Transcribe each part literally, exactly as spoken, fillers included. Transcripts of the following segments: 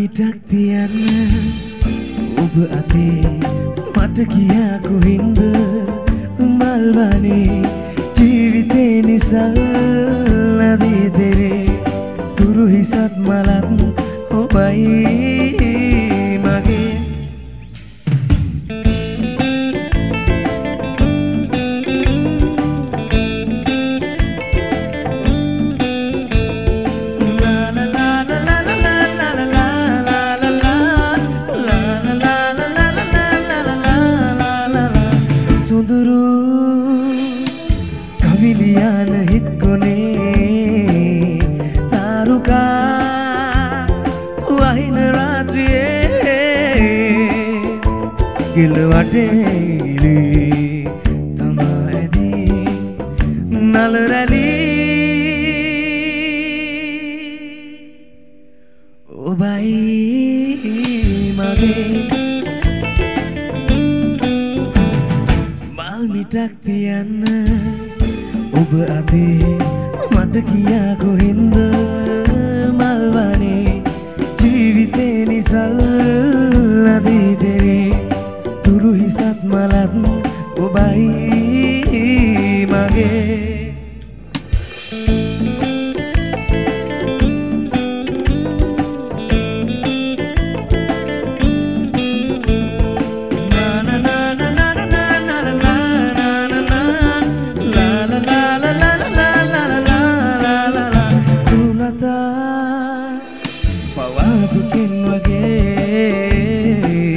මිටක් තියන්න ඔබ අතේ මට කියා කොහින්ද මල්වනේ ජීවිතේ නිසල් නදී දෙරේ තුරු හිසත් මලත් ඔබයි මගේ සොඳුරු කවිලියන හිත් කොනේ තාරුකා වහින රාත්‍රියේ කිලවටේ ඉලි තමා ඇදී නල රැලි ඔබයි මගේ මිටක් තියන්න ඔබ අතේ මට කියා කොහින්ද මල්වනේ ජීවිතේ නිසල් නදී දෙරේ තුරු හිසත් මලත් ඔබයි මගේ පවාදුකින් වගේ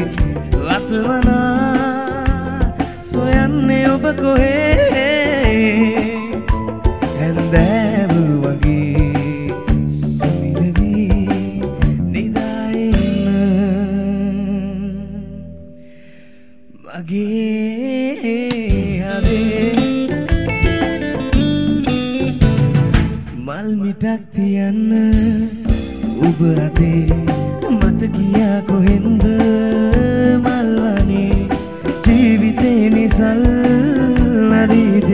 ලතවනා සොයන්නේ ඔබ කොහේ හැන්දෑව වගේ සුමිරවී නිදාඉන්න මගේ හදේ මල් මිටක් තියන්න ඔබ අතේ මට කියා කොහෙන්ද මල්වනේ ජීවිතේ නිසල් නදී